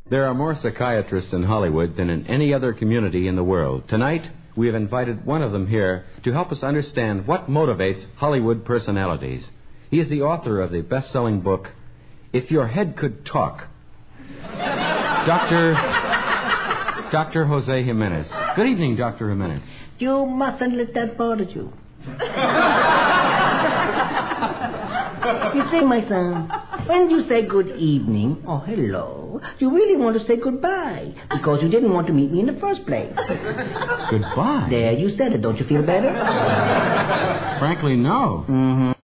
There are more psychiatrists in Hollywood than in any other community in the world. Tonight, we have invited one of them here to help us understand what motivates Hollywood personalities. He is the author of the best-selling book, If Your Head Could Talk. Dr. Jose Jimenez. Good evening, Dr. Jimenez. You mustn't let that bother you. You see, my son, when you say good evening or hello, you really want to say goodbye because you didn't want to meet me in the first place. Goodbye? There, you said it. Don't you feel better? Frankly, no. Mm-hmm.